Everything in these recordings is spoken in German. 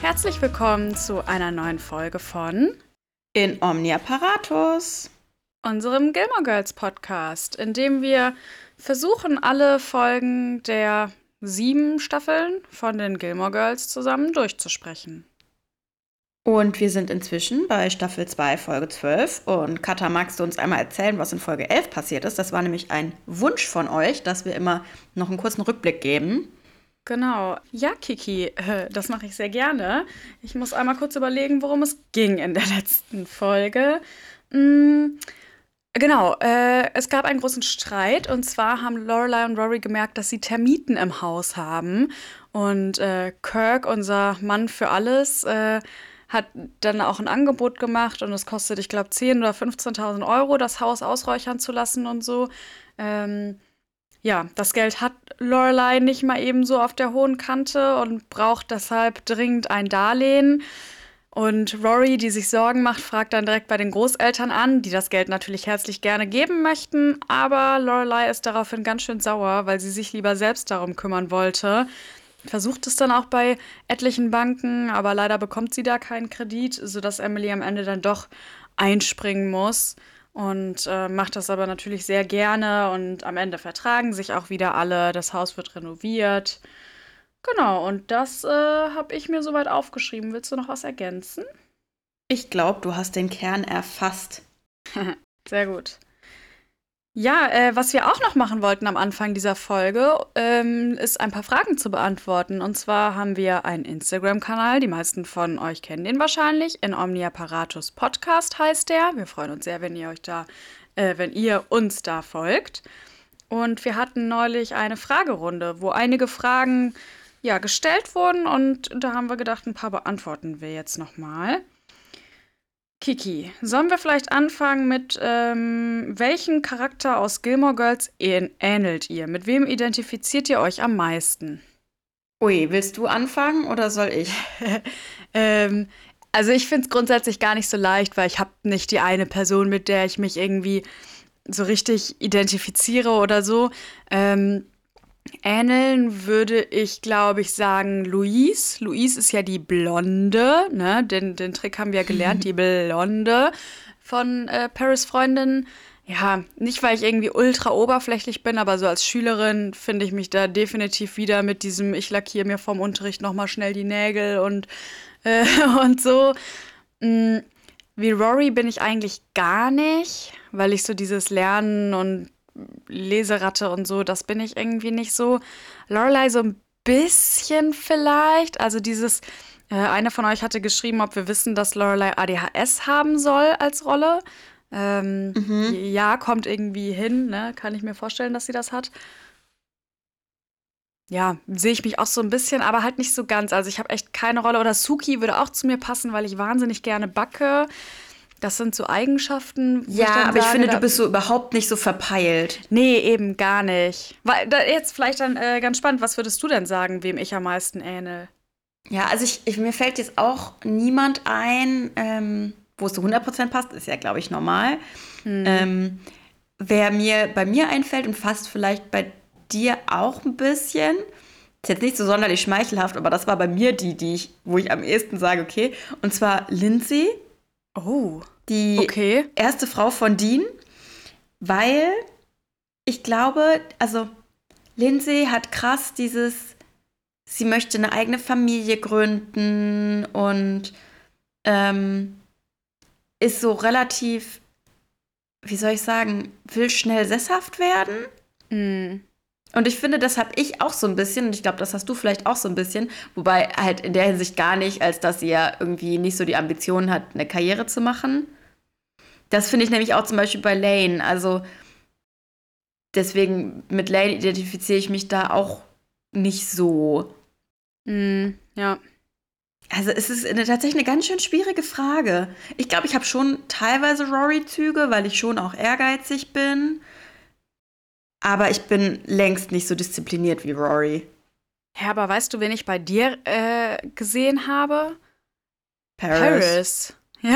Herzlich willkommen zu einer neuen Folge von In Omnia Paratus, unserem Gilmore Girls Podcast, in dem wir versuchen, alle Folgen der 7 Staffeln von den Gilmore Girls zusammen durchzusprechen. Und wir sind inzwischen bei Staffel 2, Folge 12. Und Katha, magst du uns einmal erzählen, was in Folge 11 passiert ist? Das war nämlich ein Wunsch von euch, dass wir immer noch einen kurzen Rückblick geben. Genau. Ja, Kiki, das mache ich sehr gerne. Ich muss einmal kurz überlegen, worum es ging in der letzten Folge. Genau, es gab einen großen Streit, und zwar haben Lorelai und Rory gemerkt, dass sie Termiten im Haus haben. Und Kirk, unser Mann für alles, hat dann auch ein Angebot gemacht, und es kostet, ich glaube, 10.000 oder 15.000 Euro, das Haus ausräuchern zu lassen und so. Ja, das Geld hat Lorelai nicht mal eben so auf der hohen Kante und braucht deshalb dringend ein Darlehen. Und Rory, die sich Sorgen macht, fragt dann direkt bei den Großeltern an, die das Geld natürlich herzlich gerne geben möchten. Aber Lorelai ist daraufhin ganz schön sauer, weil sie sich lieber selbst darum kümmern wollte. Versucht es dann auch bei etlichen Banken, aber leider bekommt sie da keinen Kredit, sodass Emily am Ende dann doch einspringen muss. Und macht das aber natürlich sehr gerne. Und am Ende vertragen sich auch wieder alle. Das Haus wird renoviert. Genau, und das habe ich mir soweit aufgeschrieben. Willst du noch was ergänzen? Ich glaube, du hast den Kern erfasst. Sehr gut. Ja, was wir auch noch machen wollten am Anfang dieser Folge, ist ein paar Fragen zu beantworten. Und zwar haben wir einen Instagram-Kanal, die meisten von euch kennen den wahrscheinlich. In Omnia Paratus Podcast heißt der. Wir freuen uns sehr, wenn ihr uns da folgt. Und wir hatten neulich eine Fragerunde, wo einige Fragen gestellt wurden, und da haben wir gedacht, ein paar beantworten wir jetzt nochmal. Kiki, sollen wir vielleicht anfangen mit, welchen Charakter aus Gilmore Girls ähnelt ihr? Mit wem identifiziert ihr euch am meisten? Ui, willst du anfangen oder soll ich? Also ich finde es grundsätzlich gar nicht so leicht, weil ich habe nicht die eine Person, mit der ich mich irgendwie so richtig identifiziere oder so. Ähneln würde ich, glaube ich, sagen Louise. Louise ist ja die Blonde, ne? Den Trick haben wir ja gelernt, die Blonde von Paris Freundin. Ja, nicht, weil ich irgendwie ultra oberflächlich bin, aber so als Schülerin finde ich mich da definitiv wieder mit diesem, ich lackiere mir vom Unterricht nochmal schnell die Nägel und, und so. Wie Rory bin ich eigentlich gar nicht, weil ich so dieses Lernen und Leseratte und so, das bin ich irgendwie nicht so. Lorelai so ein bisschen vielleicht. Also eine von euch hatte geschrieben, ob wir wissen, dass Lorelai ADHS haben soll als Rolle. Ja, kommt irgendwie hin, ne? Kann ich mir vorstellen, dass sie das hat. Ja, sehe ich mich auch so ein bisschen, aber halt nicht so ganz. Also ich habe echt keine Rolle. Oder Suki würde auch zu mir passen, weil ich wahnsinnig gerne backe. Das sind so Eigenschaften, wo ich Ja, dann aber ich sage, finde, du bist so überhaupt nicht so verpeilt. nee, eben gar nicht. Jetzt vielleicht dann ganz spannend, was würdest du denn sagen, wem ich am meisten ähnel? Ja, also mir fällt jetzt auch niemand ein, wo es so 100% passt, ist ja, glaube ich, normal. Wer mir bei mir einfällt und fast vielleicht bei dir auch ein bisschen, ist jetzt nicht so sonderlich schmeichelhaft, aber das war bei mir wo ich am ehesten sage, okay, und zwar Lindsay, Oh, die okay. erste Frau von Dean, weil ich glaube, also Lindsay hat krass sie möchte eine eigene Familie gründen und ist so relativ, wie soll ich sagen, will schnell sesshaft werden. Mm. Und ich finde, das habe ich auch so ein bisschen, und ich glaube, das hast du vielleicht auch so ein bisschen, wobei halt in der Hinsicht gar nicht, als dass sie ja irgendwie nicht so die Ambition hat, eine Karriere zu machen. Das finde ich nämlich auch zum Beispiel bei Lane. Also deswegen mit Lane identifiziere ich mich da auch nicht so. Ja. Also es ist tatsächlich eine ganz schön schwierige Frage. Ich glaube, ich habe schon teilweise Rory-Züge, weil ich schon auch ehrgeizig bin. Aber ich bin längst nicht so diszipliniert wie Rory. Ja, aber weißt du, wen ich bei dir gesehen habe? Paris. Ja.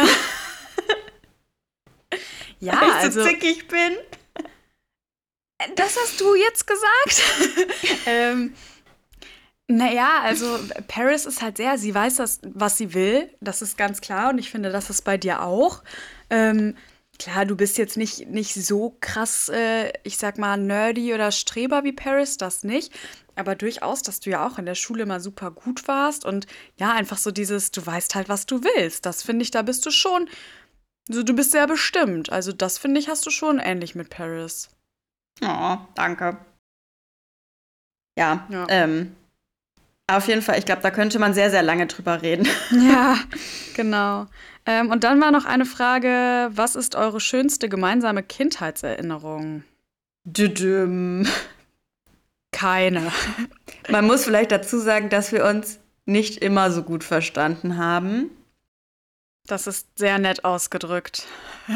Ja, Weil ich also, so zickig bin. das hast du jetzt gesagt. Naja, also Paris ist halt sie weiß das, was sie will. Das ist ganz klar und ich finde, das ist bei dir auch. Ähm, klar, du bist jetzt nicht so krass, ich sag mal, nerdy oder Streber wie Paris, das nicht. Aber durchaus, dass du ja auch in der Schule mal super gut warst und ja, einfach so dieses, du weißt halt, was du willst. Das finde ich, da bist du schon, so, du bist sehr bestimmt. Also das finde ich, hast du schon ähnlich mit Paris. Oh, danke. Ja, Ja. auf jeden Fall, ich glaube, da könnte man sehr, sehr lange drüber reden. Ja, genau. Und dann war noch eine Frage, was ist eure schönste gemeinsame Kindheitserinnerung? Düdüm. Keine. Man muss vielleicht dazu sagen, dass wir uns nicht immer so gut verstanden haben. Das ist sehr nett ausgedrückt.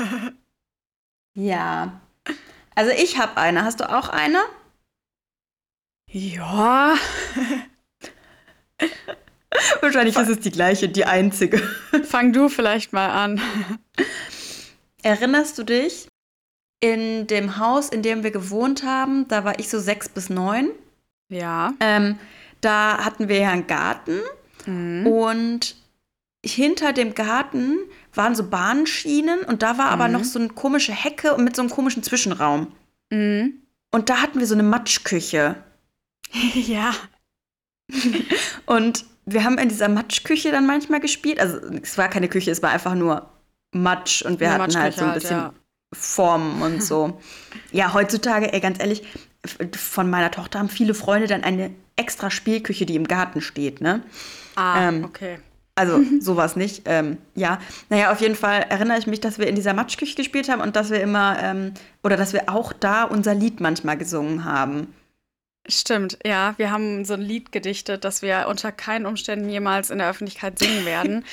Ja. Also ich habe eine. Hast du auch eine? Ja, Wahrscheinlich ist es die gleiche, die einzige. fang du vielleicht mal an. Erinnerst du dich, in dem Haus, in dem wir gewohnt haben, da war ich so 6 bis 9. Ja. Da hatten wir ja einen Garten Mhm. und hinter dem Garten waren so Bahnschienen und da war aber noch so eine komische Hecke und mit so einem komischen Zwischenraum. Mhm. Und da hatten wir so eine Matschküche. Ja. Und wir haben in dieser Matschküche dann manchmal gespielt. Also es war keine Küche, es war einfach nur Matsch und wir Eine hatten halt so ein Matschküche halt, bisschen ja. Formen und so. Ja, heutzutage, ey, ganz ehrlich, von meiner Tochter haben viele Freunde dann eine extra Spielküche, die im Garten steht, ne? Okay. Also sowas nicht. Ja, naja, auf jeden Fall erinnere ich mich, dass wir in dieser Matschküche gespielt haben und dass wir immer, oder dass wir auch da unser Lied manchmal gesungen haben. Stimmt, ja. Wir haben so ein Lied gedichtet, das wir unter keinen Umständen jemals in der Öffentlichkeit singen werden.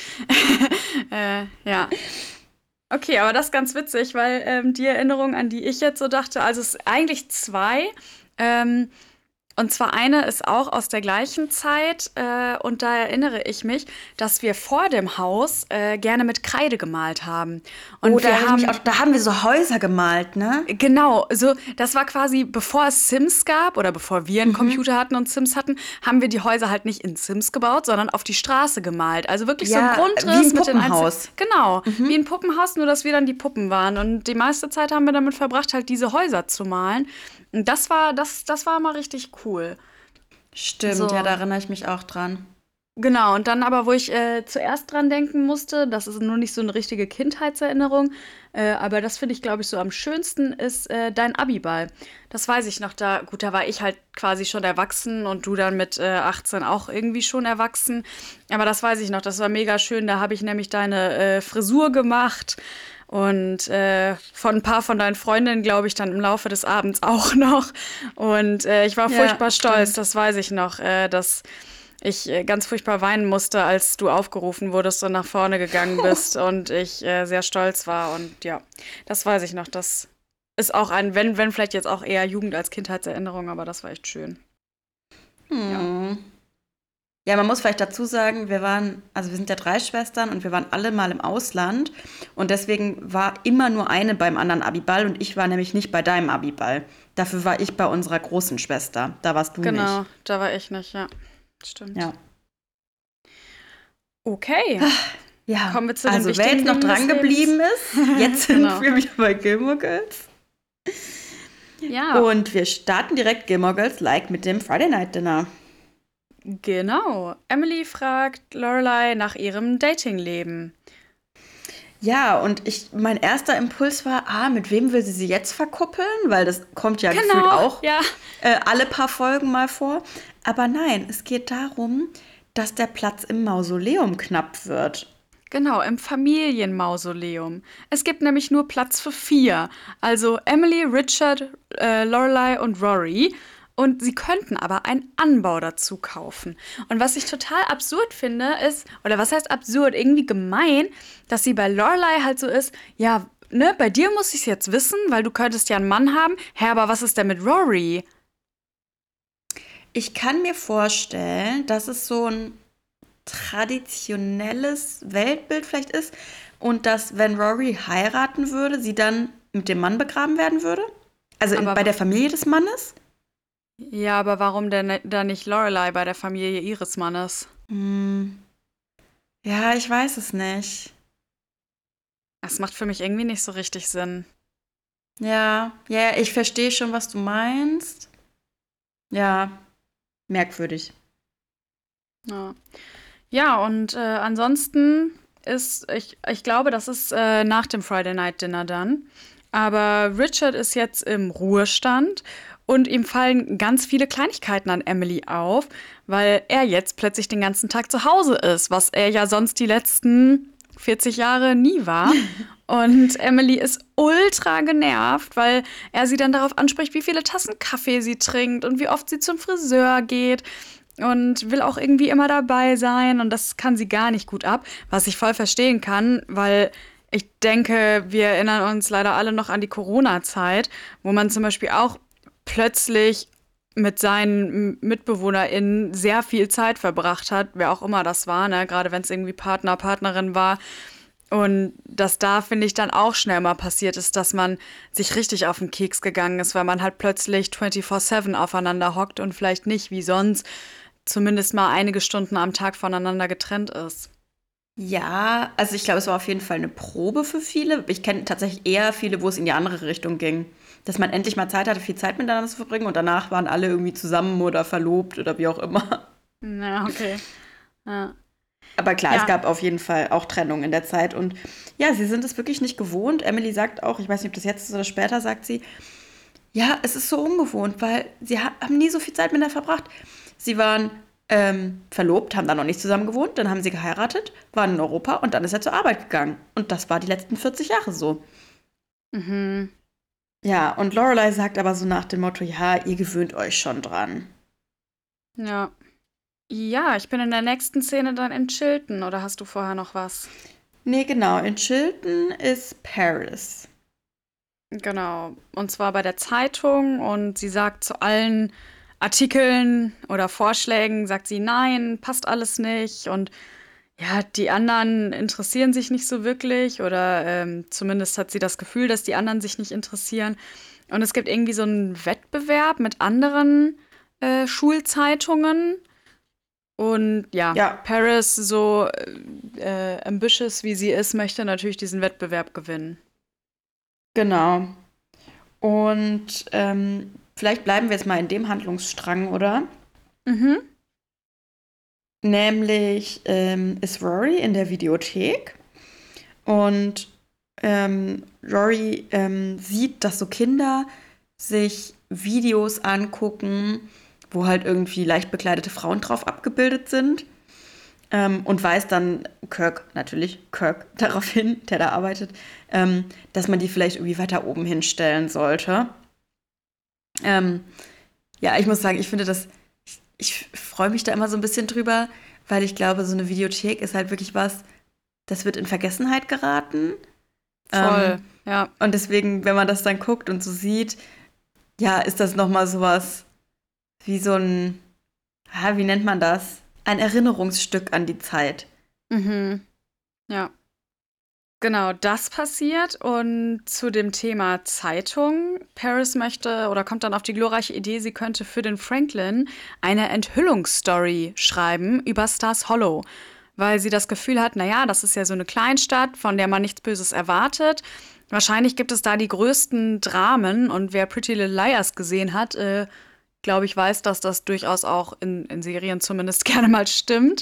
Ja. Okay, aber das ist ganz witzig, weil die Erinnerung, an die ich jetzt so dachte, also es sind eigentlich zwei. Ähm, und zwar eine ist auch aus der gleichen Zeit und da erinnere ich mich, dass wir vor dem Haus gerne mit Kreide gemalt haben. Und Oh, da wir erinnere ich mich haben auch, da haben wir so Häuser gemalt, ne? genau, so das war quasi bevor es Sims gab oder bevor wir einen Computer hatten und Sims hatten, haben wir die Häuser halt nicht in Sims gebaut, sondern auf die Straße gemalt. Also wirklich so ein Ja, wie ein Grundriss mit den einzelnen. Puppenhaus. Genau, wie ein Puppenhaus, nur dass wir dann die Puppen waren. Und die meiste Zeit haben wir damit verbracht, halt diese Häuser zu malen. Und das war mal richtig cool. Stimmt, ja, da So. erinnere ich mich auch dran. Genau, und dann aber, wo ich zuerst dran denken musste, das ist nur nicht so eine richtige Kindheitserinnerung, aber das finde ich, glaube ich, so am schönsten, ist dein Abiball. Das weiß ich noch, gut, da war ich halt quasi schon erwachsen und du dann mit 18 auch irgendwie schon erwachsen. Aber das weiß ich noch, das war mega schön. Da habe ich nämlich deine Frisur gemacht und von ein paar von deinen Freundinnen, glaube ich, dann im Laufe des Abends auch noch. Und ich war Ja, furchtbar stolz, stimmt. das weiß ich noch, dass ich ganz furchtbar weinen musste, als du aufgerufen wurdest und nach vorne gegangen bist und ich sehr stolz war. Und ja, das weiß ich noch. Das ist auch wenn vielleicht jetzt auch eher Jugend- als Kindheitserinnerung, aber das war echt schön. Ja. Hm. Ja, man muss vielleicht dazu sagen, also wir sind ja 3 Schwestern und wir waren alle mal im Ausland und deswegen war immer nur eine beim anderen Abiball und ich war nämlich nicht bei deinem Abiball. Dafür war ich bei unserer großen Schwester. Da warst du nicht. Genau, da war ich nicht, ja. Stimmt. Ja. Okay, Ja, kommen wir zu den also wer wichtigen jetzt noch Dingen des dran Lebens. geblieben ist, jetzt sind Genau. wir wieder bei Gilmore Girls. Ja, Und wir starten direkt Gilmore Girls like mit dem Friday Night Dinner. genau. Emily fragt Lorelai nach ihrem Datingleben. Ja, und mein erster Impuls war, mit wem will sie jetzt verkuppeln? Weil das kommt ja gefühlt Genau, auch ja. alle paar Folgen mal vor. Aber nein, es geht darum, dass der Platz im Mausoleum knapp wird. Genau, im Familienmausoleum. Es gibt nämlich nur Platz für 4. Also Emily, Richard, Lorelai und Rory. Und sie könnten aber einen Anbau dazu kaufen. Und was ich total absurd finde, ist, oder was heißt absurd, irgendwie gemein, dass sie bei Lorelai halt so ist, ja, ne, bei dir muss ich es jetzt wissen, weil du könntest ja einen Mann haben. Hä, aber was ist denn mit Rory? Ich kann mir vorstellen, dass es so ein traditionelles Weltbild vielleicht ist und dass, wenn Rory heiraten würde, sie dann mit dem Mann begraben werden würde? Also Aber bei der Familie des Mannes? Ja, aber warum denn da nicht Lorelai bei der Familie ihres Mannes? Hm, ja, ich weiß es nicht. Das macht für mich irgendwie nicht so richtig Sinn. Ja, ja, ich verstehe schon, was du meinst. Ja, merkwürdig. Ja, ja und ansonsten ich glaube, das ist nach dem Friday Night Dinner dann. Aber Richard ist jetzt im Ruhestand und ihm fallen ganz viele Kleinigkeiten an Emily auf, weil er jetzt plötzlich den ganzen Tag zu Hause ist, was er ja sonst die letzten 40 Jahre nie war. Und Emily ist ultra genervt, weil er sie dann darauf anspricht, wie viele Tassen Kaffee sie trinkt und wie oft sie zum Friseur geht und will auch irgendwie immer dabei sein und das kann sie gar nicht gut ab, was ich voll verstehen kann, weil ich denke, wir erinnern uns leider alle noch an die Corona-Zeit, wo man zum Beispiel auch plötzlich mit seinen MitbewohnerInnen sehr viel Zeit verbracht hat, wer auch immer das war, ne? Gerade wenn es irgendwie Partner, Partnerin war. Und dass da, finde ich, dann auch schnell mal passiert ist, dass man sich richtig auf den Keks gegangen ist, weil man halt plötzlich 24/7 aufeinander hockt und vielleicht nicht wie sonst zumindest mal einige Stunden am Tag voneinander getrennt ist. Ja, also ich glaube, es war auf jeden Fall eine Probe für viele. Ich kenne tatsächlich eher viele, wo es in die andere Richtung ging. Dass man endlich mal Zeit hatte, viel Zeit miteinander zu verbringen und danach waren alle irgendwie zusammen oder verlobt oder wie auch immer. Ja, okay. Ja. Aber klar, es Ja. gab auf jeden Fall auch Trennung in der Zeit. Und ja, sie sind es wirklich nicht gewohnt. Emily sagt auch, ich weiß nicht, ob das jetzt ist oder später, sagt sie, ja, es ist so ungewohnt, weil sie haben nie so viel Zeit miteinander verbracht. Sie waren verlobt, haben dann noch nicht zusammen gewohnt, dann haben sie geheiratet, waren in Europa und dann ist er zur Arbeit gegangen. Und das war die letzten 40 Jahre so. Mhm. Ja, und Lorelai sagt aber so nach dem Motto, ja, ihr gewöhnt euch schon dran. Ja. Ja, ich bin in der nächsten Szene dann in Chilton, oder hast du vorher noch was? Nee, genau, in Chilton ist Paris. Genau. Und zwar bei der Zeitung und sie sagt zu allen Artikeln oder Vorschlägen, sagt sie, nein, passt alles nicht. Und ja, die anderen interessieren sich nicht so wirklich oder zumindest hat sie das Gefühl, dass die anderen sich nicht interessieren. Und es gibt irgendwie so einen Wettbewerb mit anderen Schulzeitungen. Und ja, Ja, Paris, so ambitious wie sie ist, möchte natürlich diesen Wettbewerb gewinnen. genau. Und vielleicht bleiben wir jetzt mal in dem Handlungsstrang, oder? Mhm. Nämlich ist Rory in der Videothek und Rory sieht, dass so Kinder sich Videos angucken, wo halt irgendwie leicht bekleidete Frauen drauf abgebildet sind. Und weist dann Kirk darauf hin, der da arbeitet, dass man die vielleicht irgendwie weiter oben hinstellen sollte. Ähm, ja, ich muss sagen, ich freue mich da immer so ein bisschen drüber, weil ich glaube, so eine Videothek ist halt wirklich was, das wird in Vergessenheit geraten. Voll, Ähm, ja. und deswegen, wenn man das dann guckt und so sieht, ja, ist das nochmal sowas wie so ein, wie nennt man das? Ein Erinnerungsstück an die Zeit. Mhm. Ja. Genau, das passiert. Und zu dem Thema Zeitung. Paris möchte oder kommt dann auf die glorreiche Idee, sie könnte für den Franklin eine Enthüllungsstory schreiben über Stars Hollow. Weil sie das Gefühl hat, naja, das ist ja so eine Kleinstadt, von der man nichts Böses erwartet. Wahrscheinlich gibt es da die größten Dramen. Und wer Pretty Little Liars gesehen hat, glaube ich, weiß, dass das durchaus auch in Serien zumindest gerne mal stimmt.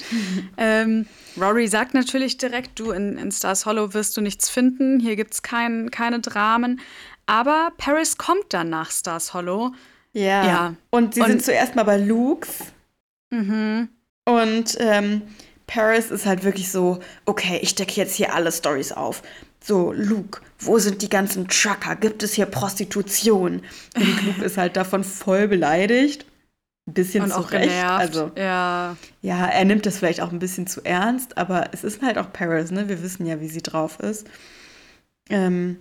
Rory sagt natürlich direkt, du, in Stars Hollow wirst du nichts finden, hier gibt es keine Dramen. Aber Paris kommt dann nach Stars Hollow. Ja, Ja, und sie sind und zuerst mal bei Luke's mhm, und Paris ist halt wirklich so, okay, ich decke jetzt hier alle Stories auf. So, Luke, wo sind die ganzen Trucker? Gibt es hier Prostitution? Und Luke ist halt davon voll beleidigt. Ein bisschen und zu auch Recht. genervt. Also, Ja, ja, er nimmt das vielleicht auch ein bisschen zu ernst, aber es ist halt auch Paris, ne? Wir wissen ja, wie sie drauf ist. Ähm,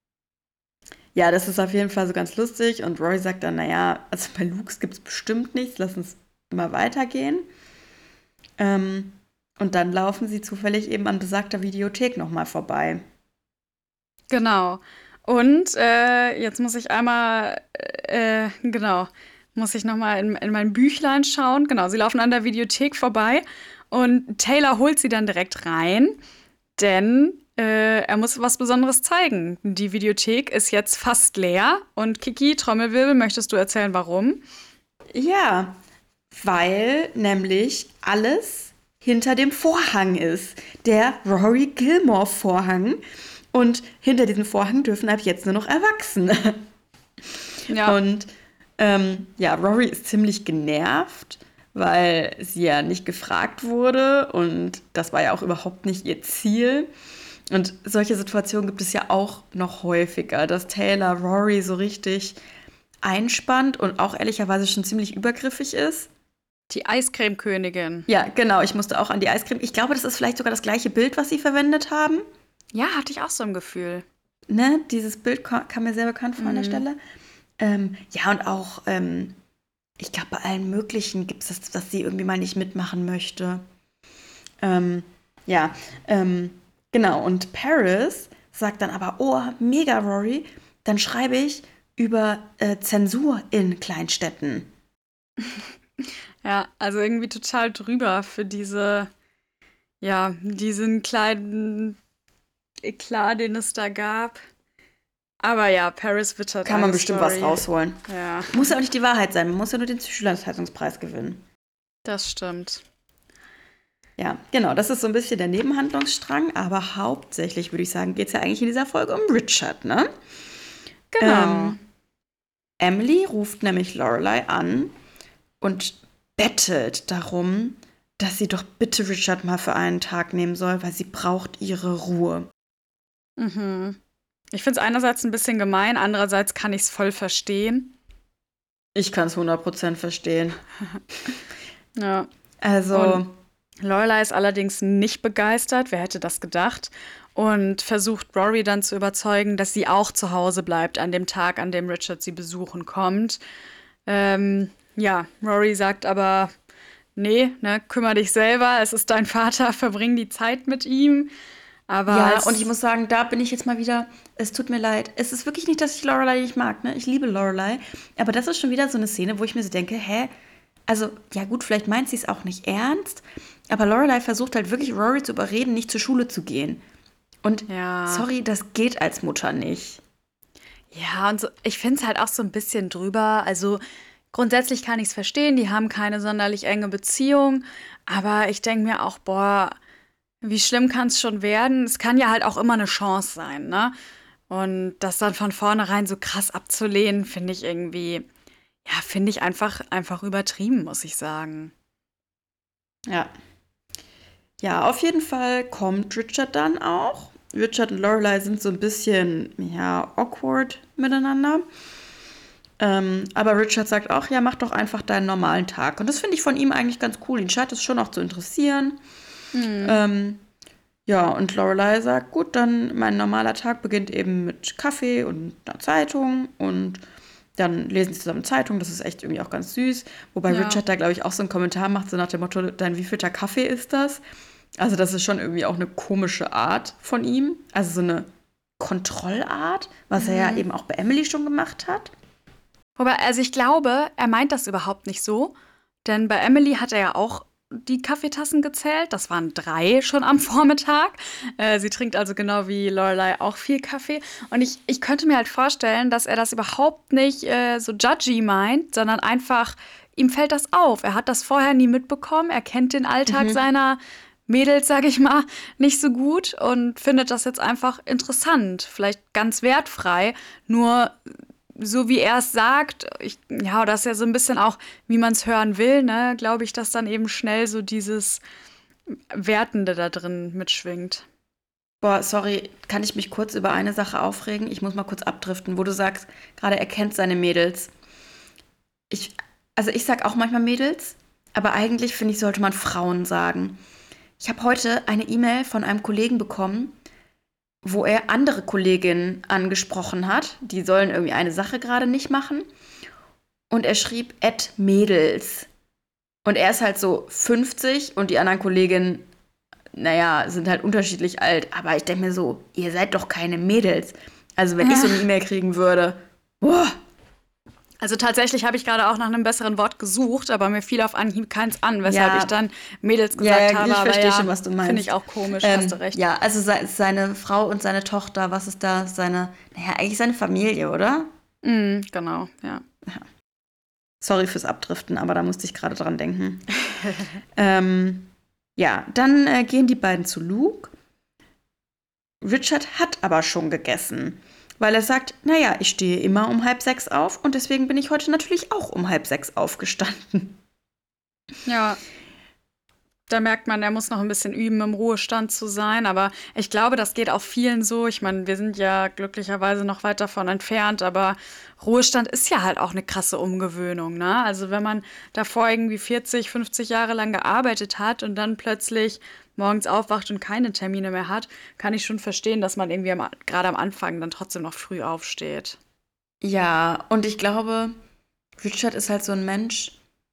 ja, das ist auf jeden Fall so ganz lustig. Und Rory sagt dann, naja, also bei Luke's gibt es bestimmt nichts, lass uns mal weitergehen. Ähm, und dann laufen sie zufällig eben an besagter Videothek nochmal vorbei. genau. Und jetzt muss ich einmal, genau. muss ich nochmal in mein Büchlein schauen. Genau, sie laufen an der Videothek vorbei und Taylor holt sie dann direkt rein, denn er muss was Besonderes zeigen. Die Videothek ist jetzt fast leer und Kiki, Trommelwirbel, möchtest du erzählen, warum? Ja, weil nämlich alles hinter dem Vorhang ist. Der Rory Gilmore-Vorhang. Und hinter diesem Vorhang dürfen ab jetzt nur noch Erwachsene. Ja. Und Rory ist ziemlich genervt, weil sie ja nicht gefragt wurde. Und das war ja auch überhaupt nicht ihr Ziel. Und solche Situationen gibt es ja auch noch häufiger, dass Taylor Rory so richtig einspannt und auch ehrlicherweise schon ziemlich übergriffig ist. Die Eiscremekönigin. Ja, genau, ich musste auch an die Eiscreme. Ich glaube, das ist vielleicht sogar das gleiche Bild, was sie verwendet haben. Ja, hatte ich auch so ein Gefühl. Ne? Dieses Bild kam mir sehr bekannt vor an der Stelle. Ja, und auch, ich glaube, bei allen möglichen gibt es das, dass sie irgendwie mal nicht mitmachen möchte. Genau. Und Paris sagt dann aber, oh, mega, Rory, dann schreibe ich über Zensur in Kleinstädten. Ja, also irgendwie total drüber für diesen kleinen Eklat, den es da gab. Aber ja, Paris wittert Kann man eine bestimmt Story. was rausholen. Ja, Muss ja auch nicht die Wahrheit sein, man muss ja nur den Schülerzeitungspreis gewinnen. das stimmt. Ja, genau, das ist so ein bisschen der Nebenhandlungsstrang, aber hauptsächlich, würde ich sagen, geht es ja eigentlich in dieser Folge um Richard, ne? Genau. Emily ruft nämlich Lorelai an und bettelt darum, dass sie doch bitte Richard mal für einen Tag nehmen soll, weil sie braucht ihre Ruhe. Mhm. Ich finde es einerseits ein bisschen gemein, andererseits kann ich es voll verstehen. Ich kann es 100% verstehen. Ja. Also, Und Lorelai ist allerdings nicht begeistert, wer hätte das gedacht, und versucht Rory dann zu überzeugen, dass sie auch zu Hause bleibt an dem Tag, an dem Richard sie besuchen kommt. Rory sagt aber, nee, ne, kümmere dich selber, es ist dein Vater, verbring die Zeit mit ihm. Aber ja, und ich muss sagen, da bin ich jetzt mal wieder, es tut mir leid. Es ist wirklich nicht, dass ich Lorelai nicht mag, ne? Ich liebe Lorelai. Aber das ist schon wieder so eine Szene, wo ich mir so denke, also, ja gut, vielleicht meint sie es auch nicht ernst, aber Lorelai versucht halt wirklich Rory zu überreden, nicht zur Schule zu gehen. Und ja. sorry, das geht als Mutter nicht. Ja, und so, ich finde es halt auch so ein bisschen drüber. Also grundsätzlich kann ich es verstehen, die haben keine sonderlich enge Beziehung. Aber ich denke mir auch, boah, wie schlimm kann es schon werden? Es kann ja halt auch immer eine Chance sein, ne? Und das dann von vornherein so krass abzulehnen, finde ich irgendwie, ja, finde ich einfach übertrieben, muss ich sagen. Ja. Ja, auf jeden Fall kommt Richard dann auch. Richard und Lorelai sind so ein bisschen, ja, awkward miteinander. Aber Richard sagt auch, ja, mach doch einfach deinen normalen Tag. Und das finde ich von ihm eigentlich ganz cool. Ihn scheint es schon auch zu interessieren. Ja, und Lorelai sagt, gut, dann mein normaler Tag beginnt eben mit Kaffee und einer Zeitung. Und dann lesen sie zusammen Zeitung. Das ist echt irgendwie auch ganz süß. Wobei Ja. Richard da, glaube ich, auch so einen Kommentar macht, so nach dem Motto, dein wievielter Kaffee ist das? Also das ist schon irgendwie auch eine komische Art von ihm. Also so eine Kontrollart, was er ja eben auch bei Emily schon gemacht hat. Wobei, also ich glaube, er meint das überhaupt nicht so. Denn bei Emily hat er ja auch die Kaffeetassen gezählt. Das waren 3 schon am Vormittag. Sie trinkt also genau wie Lorelai auch viel Kaffee. Und ich könnte mir halt vorstellen, dass er das überhaupt nicht so judgy meint, sondern einfach, ihm fällt das auf. Er hat das vorher nie mitbekommen. Er kennt den Alltag seiner Mädels, sag ich mal, nicht so gut und findet das jetzt einfach interessant. Vielleicht ganz wertfrei. Nur so wie er es sagt, oder ist ja so ein bisschen auch, wie man es hören will, ne, glaube ich, dass dann eben schnell so dieses Wertende da drin mitschwingt. Boah, sorry, kann ich mich kurz über eine Sache aufregen? Ich muss mal kurz abdriften, wo du sagst, gerade er kennt seine Mädels. Ich sag auch manchmal Mädels, aber eigentlich finde ich, sollte man Frauen sagen. Ich habe heute eine E-Mail von einem Kollegen bekommen, wo er andere Kolleginnen angesprochen hat. Die sollen irgendwie eine Sache gerade nicht machen. Und er schrieb @Mädels. Und er ist halt so 50 und die anderen Kolleginnen, naja, sind halt unterschiedlich alt. Aber ich denke mir so, ihr seid doch keine Mädels. Also wenn ich so eine E-Mail kriegen würde, boah. Also tatsächlich habe ich gerade auch nach einem besseren Wort gesucht, aber mir fiel auf Anhieb keins an, weshalb ich Ja, dann Mädels ja, gesagt ja, habe. ich Aber verstehe schon, ja, was du finde ich meinst. auch komisch, hast du recht. Ja, also seine Frau und seine Tochter, was ist da naja, eigentlich seine Familie, oder? Genau, ja. Sorry fürs Abdriften, aber da musste ich gerade dran denken. Ähm, ja, dann gehen die beiden zu Luke. Richard hat aber schon gegessen, weil er sagt, naja, ich stehe immer um 5:30 auf und deswegen bin ich heute natürlich auch um 5:30 aufgestanden. Ja, da merkt man, er muss noch ein bisschen üben, im Ruhestand zu sein. Aber ich glaube, das geht auch vielen so. Ich meine, wir sind ja glücklicherweise noch weit davon entfernt, aber Ruhestand ist ja halt auch eine krasse Umgewöhnung, ne? Also wenn man davor irgendwie 40, 50 Jahre lang gearbeitet hat und dann plötzlich morgens aufwacht und keine Termine mehr hat, kann ich schon verstehen, dass man irgendwie gerade am Anfang dann trotzdem noch früh aufsteht. Ja, und ich glaube, Richard ist halt so ein Mensch.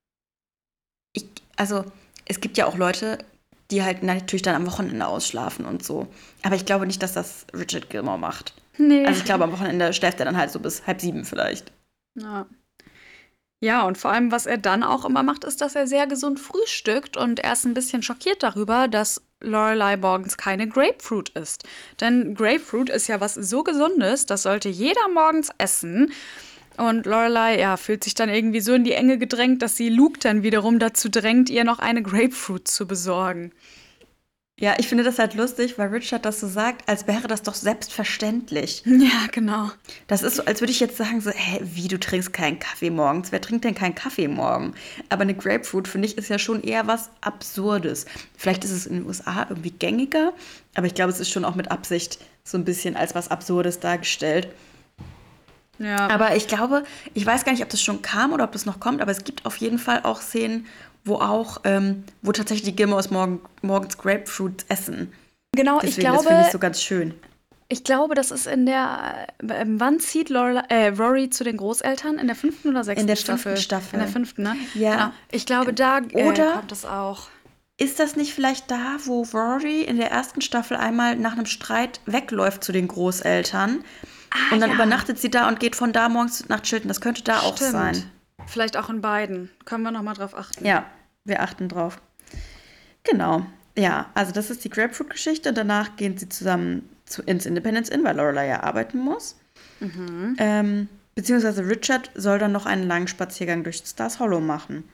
Also, es gibt ja auch Leute, die halt natürlich dann am Wochenende ausschlafen und so. Aber ich glaube nicht, dass das Richard Gilmore macht. Nee. Also, ich glaube, am Wochenende schläft er dann halt so bis 6:30 vielleicht. Ja. Ja, und vor allem, was er dann auch immer macht, ist, dass er sehr gesund frühstückt und er ist ein bisschen schockiert darüber, dass Lorelei morgens keine Grapefruit isst. Denn Grapefruit ist ja was so Gesundes, das sollte jeder morgens essen. Und Lorelei, ja, fühlt sich dann irgendwie so in die Enge gedrängt, dass sie Luke dann wiederum dazu drängt, ihr noch eine Grapefruit zu besorgen. Ja, ich finde das halt lustig, weil Richard das so sagt, als wäre das doch selbstverständlich. Ja, genau. Das ist so, als würde ich jetzt sagen, so, hä, wie, du trinkst keinen Kaffee morgens? Wer trinkt denn keinen Kaffee morgen? Aber eine Grapefruit, finde ich, ist ja schon eher was Absurdes. Vielleicht ist es in den USA irgendwie gängiger, aber ich glaube, es ist schon auch mit Absicht so ein bisschen als was Absurdes dargestellt. Ja. Aber ich glaube, ich weiß gar nicht, ob das schon kam oder ob das noch kommt, aber es gibt auf jeden Fall auch Szenen, wo tatsächlich die Gilmores morgens Grapefruit essen. Genau, Deswegen, das finde ich so ganz schön. ich glaube, das ist in der, wann zieht Rory zu den Großeltern? In der 5. oder 6. In der Staffel? 5. Staffel. In der 5., ne? Ja. Genau. Ich glaube, da Oder kommt es auch. ist das nicht vielleicht da, wo Rory in der ersten Staffel einmal nach einem Streit wegläuft zu den Großeltern und dann ja. übernachtet sie da und geht von da morgens nach Chilton? Das könnte da auch Stimmt. sein. Vielleicht auch in beiden. Können wir noch mal drauf achten. Ja, wir achten drauf. Genau. Ja, also das ist die Grapefruit-Geschichte. Danach gehen sie zusammen ins Independence Inn, weil Lorelei ja arbeiten muss. Beziehungsweise Richard soll dann noch einen langen Spaziergang durch Stars Hollow machen.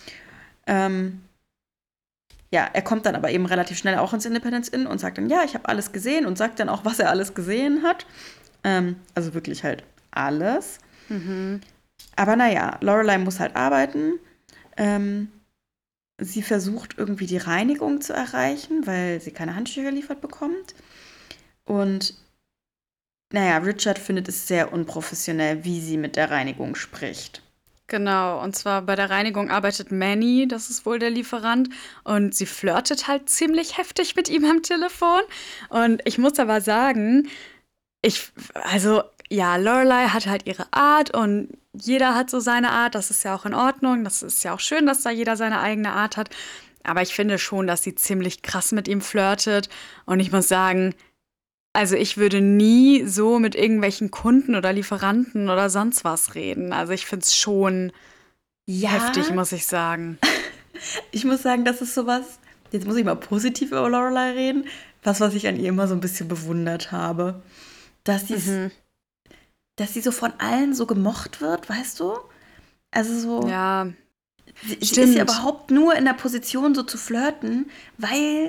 Ja, er kommt dann aber eben relativ schnell auch ins Independence Inn und sagt dann, ja, ich habe alles gesehen und sagt dann auch, was er alles gesehen hat. Also wirklich halt alles. Aber naja, Lorelei muss halt arbeiten. Sie versucht irgendwie die Reinigung zu erreichen, weil sie keine Handtücher geliefert bekommt. Und naja, Richard findet es sehr unprofessionell, wie sie mit der Reinigung spricht. Genau, und zwar bei der Reinigung arbeitet Manny, das ist wohl der Lieferant, und sie flirtet halt ziemlich heftig mit ihm am Telefon. Und ich muss aber sagen, ja, Lorelei hat halt ihre Art und jeder hat so seine Art, das ist ja auch in Ordnung, das ist ja auch schön, dass da jeder seine eigene Art hat. Aber ich finde schon, dass sie ziemlich krass mit ihm flirtet und ich muss sagen, also ich würde nie so mit irgendwelchen Kunden oder Lieferanten oder sonst was reden. Also ich finde es schon heftig, muss ich sagen. Ich muss sagen, das ist sowas, jetzt muss ich mal positiv über Lorelei reden, was ich an ihr immer so ein bisschen bewundert habe. Dass sie so von allen so gemocht wird, weißt du? Also so, Ja, sie ist stimmt. ja überhaupt nur in der Position, so zu flirten, weil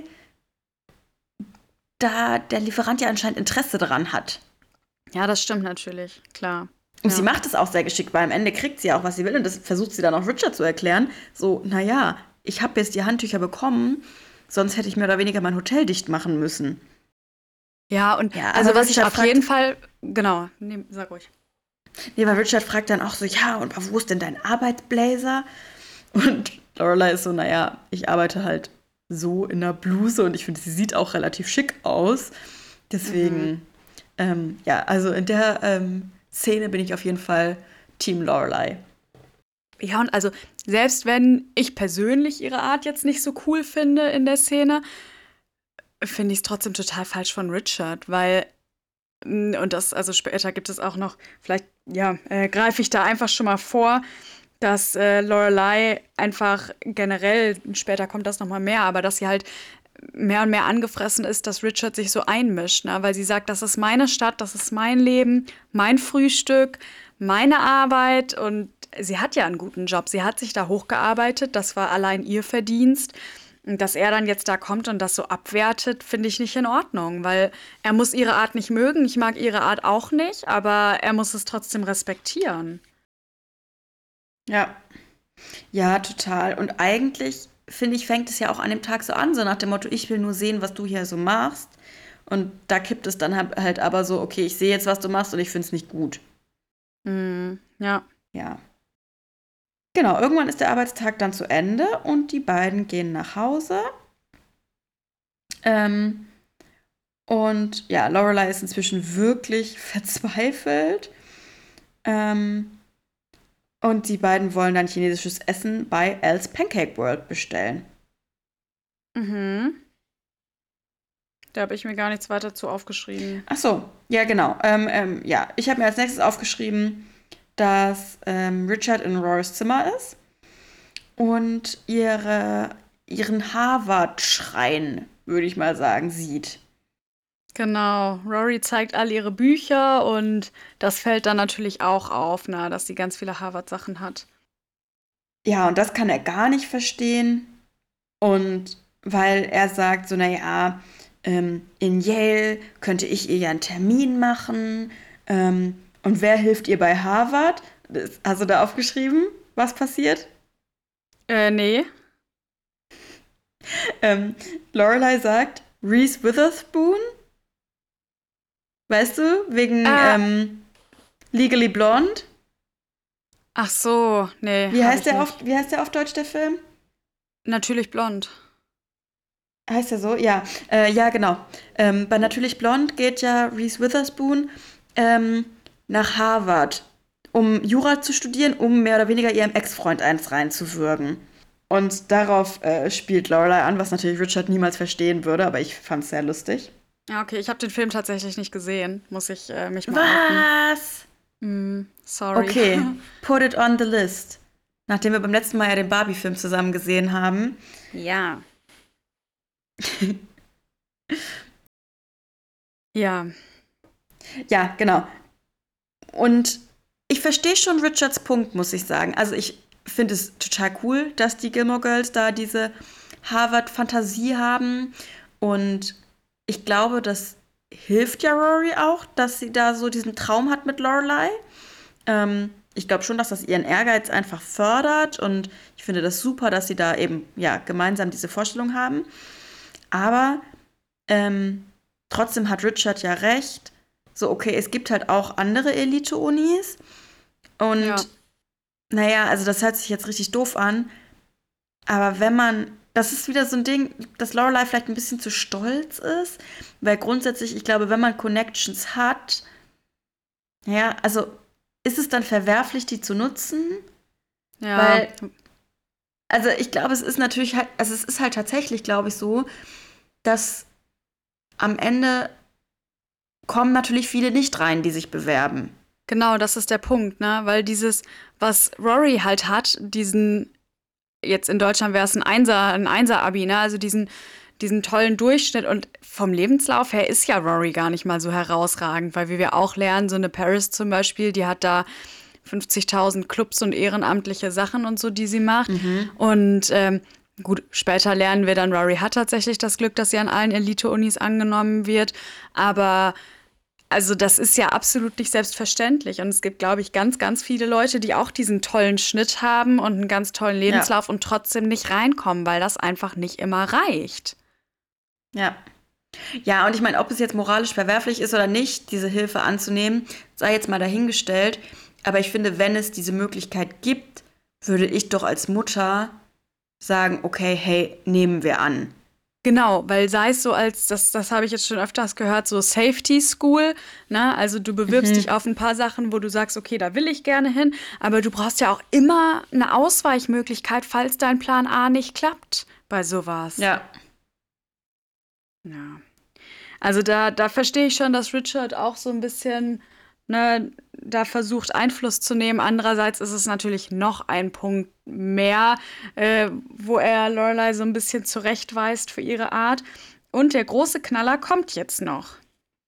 da der Lieferant ja anscheinend Interesse daran hat. Ja, das stimmt natürlich, klar. Und Ja. sie macht es auch sehr geschickt, weil am Ende kriegt sie ja auch, was sie will. Und das versucht sie dann auch Richard zu erklären. So, naja, ich habe jetzt die Handtücher bekommen, sonst hätte ich mehr oder weniger mein Hotel dicht machen müssen. Ja, und Ja, also aber was ich Richard auf jeden Fall, genau, nee, sag ruhig. Nee, weil Richard fragt dann auch so, ja, und wo ist denn dein Arbeitsblazer? Und Lorelei ist so, naja, ich arbeite halt so in einer Bluse und ich finde, sie sieht auch relativ schick aus. Deswegen, ja, also in der Szene bin ich auf jeden Fall Team Lorelei. Ja, und also selbst wenn ich persönlich ihre Art jetzt nicht so cool finde in der Szene, finde ich es trotzdem total falsch von Richard, weil Und das, also später gibt es auch noch, vielleicht, ja, greife ich da einfach schon mal vor, dass Lorelei einfach generell, später kommt das nochmal mehr, aber dass sie halt mehr und mehr angefressen ist, dass Richard sich so einmischt, ne? Weil sie sagt, das ist meine Stadt, das ist mein Leben, mein Frühstück, meine Arbeit und sie hat ja einen guten Job. Sie hat sich da hochgearbeitet, das war allein ihr Verdienst. Und dass er dann jetzt da kommt und das so abwertet, finde ich nicht in Ordnung, weil er muss ihre Art nicht mögen. Ich mag ihre Art auch nicht, aber er muss es trotzdem respektieren. Ja. Ja, total. Und eigentlich, finde ich, fängt es ja auch an dem Tag so an, so nach dem Motto, ich will nur sehen, was du hier so machst. Und da kippt es dann halt aber so, okay, ich sehe jetzt, was du machst und ich finde es nicht gut. Ja. Ja. Genau, irgendwann ist der Arbeitstag dann zu Ende und die beiden gehen nach Hause. Ähm, und ja, Lorelei ist inzwischen wirklich verzweifelt. Ähm, und die beiden wollen dann chinesisches Essen bei Al's Pancake World bestellen. Mhm. Da habe ich mir gar nichts weiter zu aufgeschrieben. Ach so, ja, genau. Ja, ich habe mir als nächstes aufgeschrieben, dass Richard in Rorys Zimmer ist und ihren Harvard-Schrein, würde ich mal sagen, sieht. Genau. Rory zeigt all ihre Bücher und das fällt dann natürlich auch auf, ne, dass sie ganz viele Harvard-Sachen hat. Ja, und das kann er gar nicht verstehen. Und weil er sagt, so, naja, in Yale könnte ich ihr ja einen Termin machen. Und wer hilft ihr bei Harvard? Hast du da aufgeschrieben, was passiert? Nee. Lorelei sagt, Reese Witherspoon, weißt du, wegen Ah, Legally Blonde. ach so, nee, Wie habe heißt ich der nicht. auf Deutsch, der Film? Natürlich blond. Heißt er so? Ja, ja, genau. Bei Natürlich Blond geht ja Reese Witherspoon ähm, nach Harvard, um Jura zu studieren, um mehr oder weniger ihrem Ex-Freund eins reinzuwürgen. Und darauf spielt Lorelei an, was natürlich Richard niemals verstehen würde, aber ich fand es sehr lustig. Ja, okay, ich habe den Film tatsächlich nicht gesehen. Muss ich mich mal outen. Was? Sorry. Okay, put it on the list. Nachdem wir beim letzten Mal ja den Barbie-Film zusammen gesehen haben. Ja. Ja. Ja, genau. Und ich verstehe schon Richards Punkt, muss ich sagen. Also ich finde es total cool, dass die Gilmore Girls da diese Harvard-Fantasie haben. Und ich glaube, das hilft ja Rory auch, dass sie da so diesen Traum hat mit Lorelei. Ich glaube schon, dass das ihren Ehrgeiz einfach fördert. Und ich finde das super, dass sie da eben ja gemeinsam diese Vorstellung haben. Aber ähm, trotzdem hat Richard ja recht. So, okay, es gibt halt auch andere Elite-Unis. Ja. Und naja, also das hört sich jetzt richtig doof an. Aber wenn man, das ist wieder so ein Ding, dass Lorelei vielleicht ein bisschen zu stolz ist. Weil grundsätzlich, ich glaube, wenn man Connections hat, naja, also ist es dann verwerflich, die zu nutzen? Ja. Weil, also ich glaube, es ist natürlich halt, also es ist halt tatsächlich, glaube ich, so, dass am Ende kommen natürlich viele nicht rein, die sich bewerben. Genau, das ist der Punkt, ne? Weil dieses, was Rory halt hat, diesen, jetzt in Deutschland wäre es ein Einser-Abi, ne? Also diesen tollen Durchschnitt und vom Lebenslauf her ist ja Rory gar nicht mal so herausragend, weil wie wir auch lernen, so eine Paris zum Beispiel, die hat da 50.000 Clubs und ehrenamtliche Sachen und so, die sie macht. Und gut, später lernen wir dann, Rory hat tatsächlich das Glück, dass sie an allen Elite-Unis angenommen wird. Aber also das ist ja absolut nicht selbstverständlich. Und es gibt, glaube ich, ganz, ganz viele Leute, die auch diesen tollen Schnitt haben und einen ganz tollen Ja, Lebenslauf und trotzdem nicht reinkommen, weil das einfach nicht immer reicht. ja. Ja, und ich meine, ob es jetzt moralisch verwerflich ist oder nicht, diese Hilfe anzunehmen, sei jetzt mal dahingestellt. Aber ich finde, wenn es diese Möglichkeit gibt, würde ich doch als Mutter sagen, okay, hey, nehmen wir an. Genau, weil sei es so als, das habe ich jetzt schon öfters gehört, so Safety School, ne? Also du bewirbst dich auf ein paar Sachen, wo du sagst, okay, da will ich gerne hin, aber du brauchst ja auch immer eine Ausweichmöglichkeit, falls dein Plan A nicht klappt bei sowas. Ja. Ja. Also da verstehe ich schon, dass Richard auch so ein bisschen, ne, da versucht Einfluss zu nehmen. Andererseits ist es natürlich noch ein Punkt mehr, wo er Lorelai so ein bisschen zurechtweist für ihre Art. Und der große Knaller kommt jetzt noch.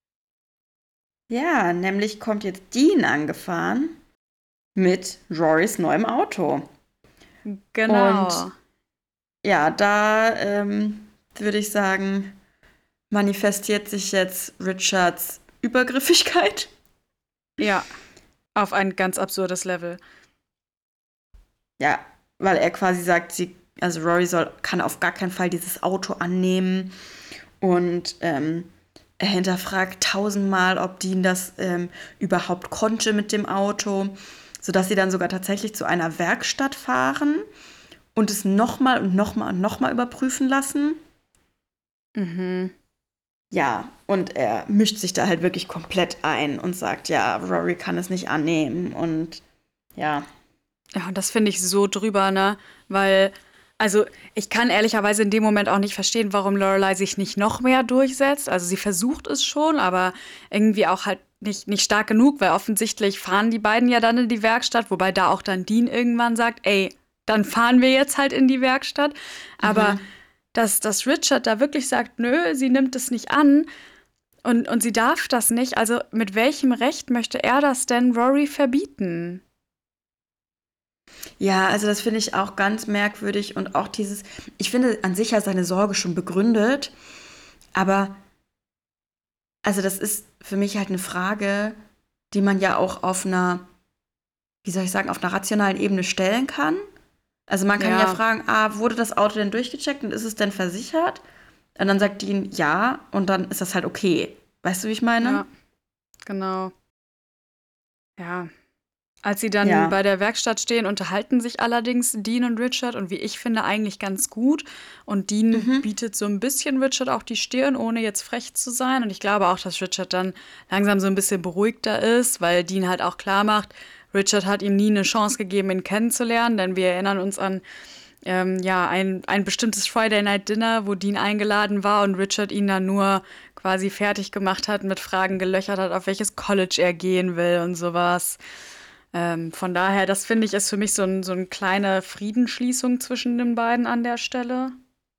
Ja, nämlich kommt jetzt Dean angefahren mit Rorys neuem Auto. Und Genau. ja, da würde ich sagen, manifestiert sich jetzt Richards Übergriffigkeit. Ja, auf ein ganz absurdes Level. Ja, weil er quasi sagt, also kann auf gar keinen Fall dieses Auto annehmen. Und er hinterfragt tausendmal, ob Dean das überhaupt konnte mit dem Auto, sodass sie dann sogar tatsächlich zu einer Werkstatt fahren und es nochmal und nochmal und nochmal überprüfen lassen. Mhm. Ja, und er mischt sich da halt wirklich komplett ein und sagt, ja, Rory kann es nicht annehmen und ja. Ja, und das finde ich so drüber, ne? Weil, also ich kann ehrlicherweise in dem Moment auch nicht verstehen, warum Lorelai sich nicht noch mehr durchsetzt. Also sie versucht es schon, aber irgendwie auch halt nicht stark genug, weil offensichtlich fahren die beiden ja dann in die Werkstatt, wobei da auch dann Dean irgendwann sagt, ey, dann fahren wir jetzt halt in die Werkstatt. Aber Mhm. dass Richard da wirklich sagt, nö, sie nimmt es nicht an und sie darf das nicht, also mit welchem Recht möchte er das denn Rory verbieten? Ja, also das finde ich auch ganz merkwürdig und auch ich finde an sich ja seine Sorge schon begründet, aber also das ist für mich halt eine Frage, die man ja auch auf einer, wie soll ich sagen, auf einer rationalen Ebene stellen kann. Also man kann ja Ja, fragen, wurde das Auto denn durchgecheckt und ist es denn versichert? Und dann sagt die ihn ja und dann ist das halt okay. Weißt du, wie ich meine? ja, genau. Ja. Als sie dann Ja. bei der Werkstatt stehen, unterhalten sich allerdings Dean und Richard und wie ich finde, eigentlich ganz gut. Und Dean Mhm. bietet so ein bisschen Richard auch die Stirn, ohne jetzt frech zu sein. Und ich glaube auch, dass Richard dann langsam so ein bisschen beruhigter ist, weil Dean halt auch klar macht, Richard hat ihm nie eine Chance gegeben, ihn kennenzulernen, denn wir erinnern uns an ja, ein bestimmtes Friday Night Dinner, wo Dean eingeladen war und Richard ihn dann nur quasi fertig gemacht hat, mit Fragen gelöchert hat, auf welches College er gehen will und sowas. Von daher, das finde ich, ist für mich so eine kleine Friedensschließung zwischen den beiden an der Stelle.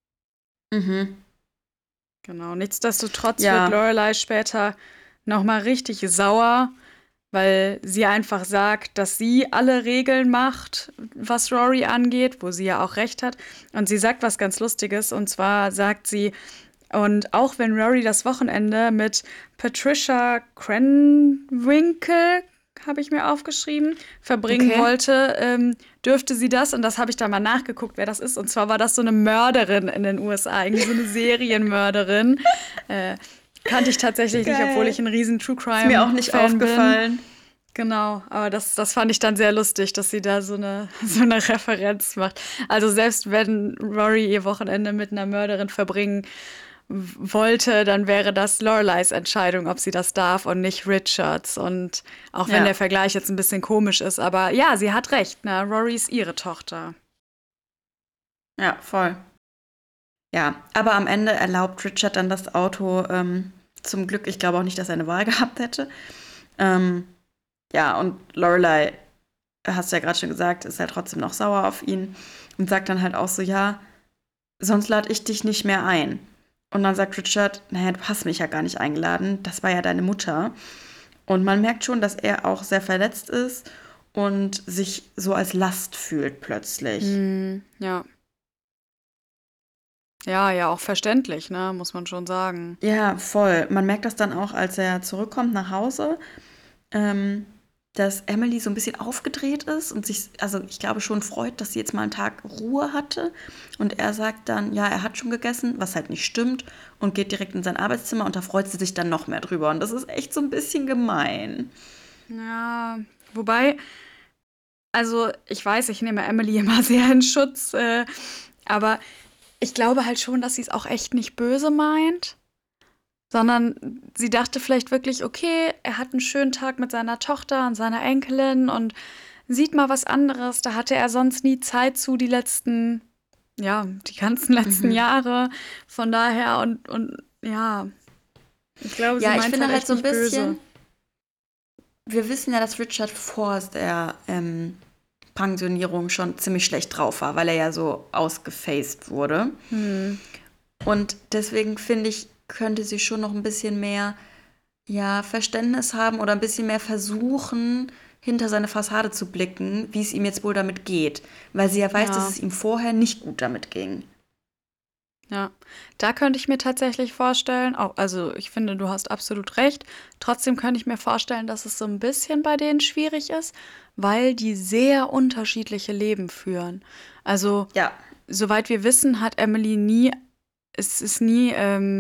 Mhm. Genau. Nichtsdestotrotz wird Ja. Lorelai später nochmal richtig sauer, weil sie einfach sagt, dass sie alle Regeln macht, was Rory angeht, wo sie ja auch recht hat. Und sie sagt was ganz Lustiges, und zwar sagt sie, und auch wenn Rory das Wochenende mit Patricia Krenwinkel, habe ich mir aufgeschrieben, verbringen Okay. wollte, dürfte sie das, und das habe ich da mal nachgeguckt, wer das ist. Und zwar war das so eine Mörderin in den USA, irgendwie so eine Serienmörderin. Äh, Kannte ich tatsächlich nicht, obwohl ich Geil. ein riesen True Ist mir auch nicht Crime-Fan bin. aufgefallen. Genau, aber das fand ich dann sehr lustig, dass sie da so eine Referenz macht. Also selbst wenn Rory ihr Wochenende mit einer Mörderin verbringen wollte, dann wäre das Loreleis Entscheidung, ob sie das darf und nicht Richards. Und auch wenn der Ja. Vergleich jetzt ein bisschen komisch ist, aber ja, sie hat recht, ne? Rory ist ihre Tochter. Ja, voll. Ja, aber am Ende erlaubt Richard dann das Auto, zum Glück. Ich glaube auch nicht, dass er eine Wahl gehabt hätte. Ähm, ja, und Lorelei, hast du ja gerade schon gesagt, ist halt trotzdem noch sauer auf ihn und sagt dann halt auch so, ja, sonst lade ich dich nicht mehr ein. Und dann sagt Richard, naja, du hast mich ja gar nicht eingeladen, das war ja deine Mutter. Und man merkt schon, dass er auch sehr verletzt ist und sich so als Last fühlt plötzlich. Ja. Ja, ja, auch verständlich, ne? Muss man schon sagen. Ja, voll. Man merkt das dann auch, als er zurückkommt nach Hause, ähm, dass Emily so ein bisschen aufgedreht ist und sich, also ich glaube schon freut, dass sie jetzt mal einen Tag Ruhe hatte. Und er sagt dann, ja, er hat schon gegessen, was halt nicht stimmt, und geht direkt in sein Arbeitszimmer und da freut sie sich dann noch mehr drüber. Und das ist echt so ein bisschen gemein. Ja, wobei, also ich weiß, ich nehme Emily immer sehr in Schutz, aber ich glaube halt schon, dass sie es auch echt nicht böse meint, sondern sie dachte vielleicht wirklich, okay, er hat einen schönen Tag mit seiner Tochter und seiner Enkelin und sieht mal was anderes. Da hatte er sonst nie Zeit zu, die ganzen letzten Mhm. Jahre. Von daher und ja, Ich glaube, sie Ja, ich meint finde halt halt echt so ein nicht böse. bisschen, wir wissen ja, dass Richard vor der Pensionierung schon ziemlich schlecht drauf war, weil er ja so ausgefaced wurde. Hm. Und deswegen finde ich, könnte sie schon noch ein bisschen mehr ja, Verständnis haben oder ein bisschen mehr versuchen, hinter seine Fassade zu blicken, wie es ihm jetzt wohl damit geht. Weil sie ja weiß, dass Ja, es ihm vorher nicht gut damit ging. ja. Da könnte ich mir tatsächlich vorstellen, auch, also ich finde, du hast absolut recht. Trotzdem könnte ich mir vorstellen, dass es so ein bisschen bei denen schwierig ist, weil die sehr unterschiedliche Leben führen. Also, Ja, soweit wir wissen, hat Emily nie, es ist nie,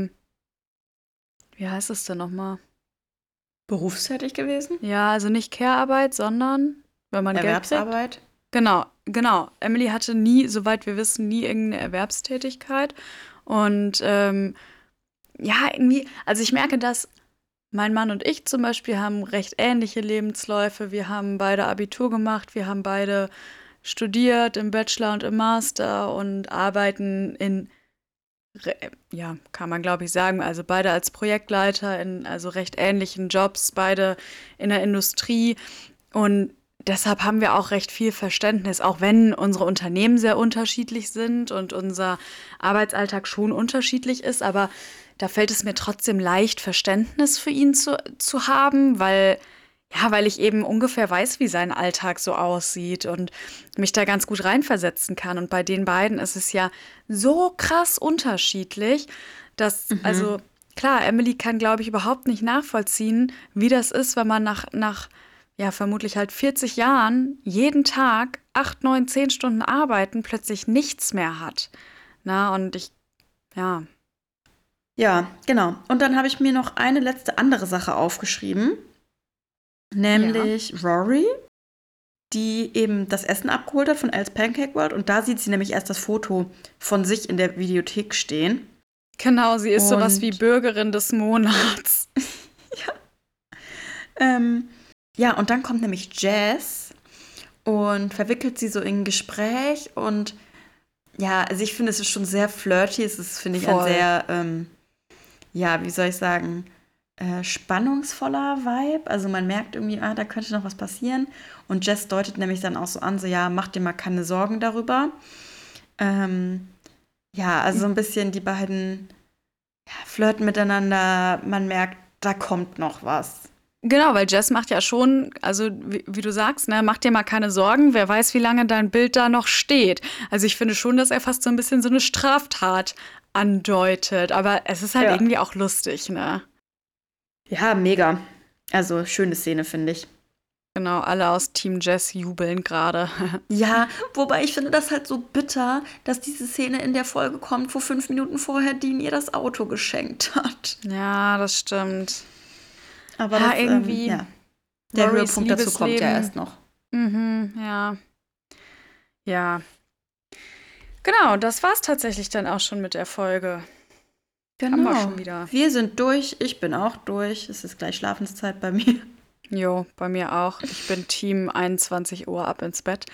wie heißt es denn nochmal? berufstätig gewesen, Ja, also nicht Care-Arbeit, sondern wenn man Geld kriegt. Erwerbsarbeit. Genau, genau. Emily hatte nie, soweit wir wissen, nie irgendeine Erwerbstätigkeit. Und ja, irgendwie, also ich merke, dass mein Mann und ich zum Beispiel haben recht ähnliche Lebensläufe. Wir haben beide Abitur gemacht, wir haben beide studiert im Bachelor und im Master und arbeiten in, ja, kann man glaube ich sagen, also beide als Projektleiter in also recht ähnlichen Jobs, beide in der Industrie. Und deshalb haben wir auch recht viel Verständnis, auch wenn unsere Unternehmen sehr unterschiedlich sind und unser Arbeitsalltag schon unterschiedlich ist. Aber da fällt es mir trotzdem leicht, Verständnis für ihn zu haben, weil, ja, weil ich eben ungefähr weiß, wie sein Alltag so aussieht und mich da ganz gut reinversetzen kann. Und bei den beiden ist es ja so krass unterschiedlich, dass, Mhm. also klar, Emily kann, glaube ich, überhaupt nicht nachvollziehen, wie das ist, wenn man nach ja, vermutlich halt 40 Jahren jeden Tag 8, 9, 10 Stunden arbeiten plötzlich nichts mehr hat. Na, und ich, ja, Ja, genau. Und dann habe ich mir noch eine letzte andere Sache aufgeschrieben, ja, nämlich Rory, die eben das Essen abgeholt hat von Al's Pancake World. Und da sieht sie nämlich erst das Foto von sich in der Videothek stehen. genau, sie ist sowas wie Und Bürgerin des Monats. ähm, ja, und dann kommt nämlich Jazz und verwickelt sie so in ein Gespräch. Und ja, also ich finde, es ist schon sehr flirty. Es ist, finde ich, ein Voll. sehr, ja, wie soll ich sagen, spannungsvoller Vibe. Also man merkt irgendwie, da könnte noch was passieren. Und Jess deutet nämlich dann auch so an, so ja, mach dir mal keine Sorgen darüber. Ähm, ja, also so ein bisschen die beiden ja, flirten miteinander. Man merkt, da kommt noch was. Genau, weil Jess macht ja schon, also wie du sagst, ne, mach dir mal keine Sorgen, wer weiß, wie lange dein Bild da noch steht. Also ich finde schon, dass er fast so ein bisschen so eine Straftat andeutet, aber es ist halt Ja. irgendwie auch lustig, ne? Ja, mega. Also schöne Szene, finde ich. Genau, alle aus Team Jess jubeln gerade. Ja, wobei ich finde das halt so bitter, dass diese Szene in der Folge kommt, wo 5 Minuten vorher Dean ihr das Auto geschenkt hat. Ja, das stimmt. Aber Ja, das, irgendwie ja, der Rorys Höhepunkt dazu kommt ja Liebesleben. erst noch. Mhm, ja. Ja. Genau, das war's tatsächlich dann auch schon mit der Folge. Haben wir Genau. schon wieder. Wir sind durch. Ich bin auch durch. Es ist gleich Schlafenszeit bei mir. Jo, bei mir auch. Ich bin Team 21 Uhr ab ins Bett.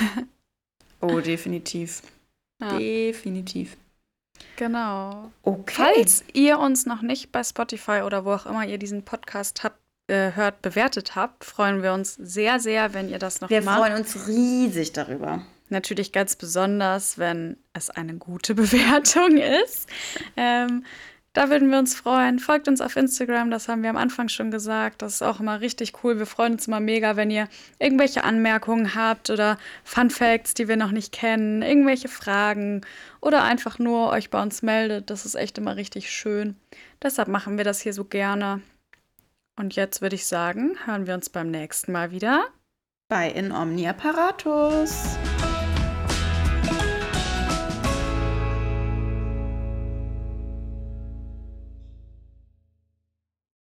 Oh, definitiv. Ja, Definitiv. genau. Okay. Falls ihr uns noch nicht bei Spotify oder wo auch immer ihr diesen Podcast hört, bewertet habt, freuen wir uns sehr, sehr, wenn ihr das noch Wir macht. freuen uns riesig darüber. Natürlich ganz besonders, wenn es eine gute Bewertung ist. Da würden wir uns freuen. Folgt uns auf Instagram, das haben wir am Anfang schon gesagt. Das ist auch immer richtig cool. Wir freuen uns immer mega, wenn ihr irgendwelche Anmerkungen habt oder Fun Facts, die wir noch nicht kennen, irgendwelche Fragen oder einfach nur euch bei uns meldet. Das ist echt immer richtig schön. Deshalb machen wir das hier so gerne. Und jetzt würde ich sagen, hören wir uns beim nächsten Mal wieder. Bei In Omnia Paratus.